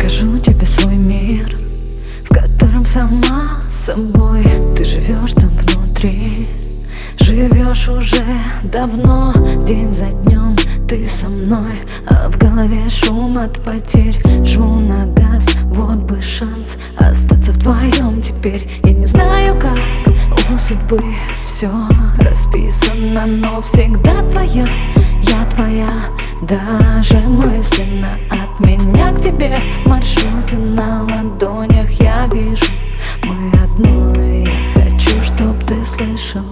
Покажу тебе свой мир, в котором сама собой ты живешь там внутри. Живешь уже давно, день за днем ты со мной, а в голове шум от потерь. Жму на газ, вот бы шанс остаться вдвоем теперь. Я не знаю, как у судьбы все расписано, но всегда твоя, я твоя. Даже мысленно от меня к тебе маршруты на ладонях я вижу. Мы одно, и я хочу, чтоб ты слышал.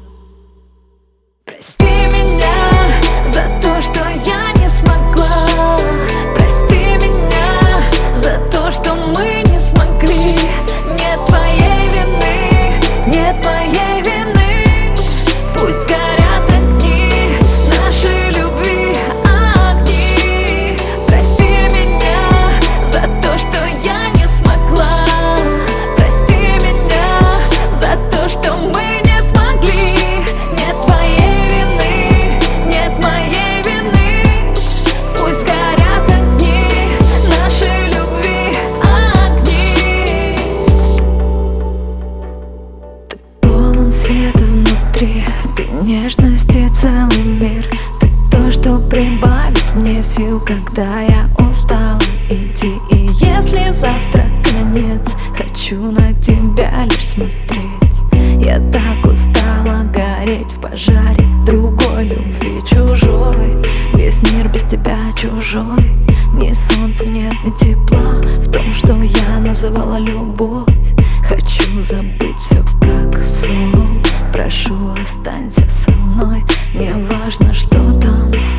Прости меня за то, что я не смогла. Прости меня за то, что мы не смогли. Нет твоей вины, нет моей вины. Пусть горят огни нашей любви, огни. Прости меня за то, что я не смогла. Прости меня за то, что мы не смогли. Нет твоей вины, нет моей вины. Пусть горят огни нашей любви, огни. Ты полон света внутри, ты нежности целый мир. Ты то, что прибавит мне сил, когда я устала идти. И если завтра конец, хочу на тебя лишь смотреть. Я так устала гореть в пожаре другой любви, чужой. Весь мир без тебя чужой. Ни солнца нет, ни тепла в том, что я называла любовь. Хочу забыть все как сон. Прошу, останься со мной, не важно, что там.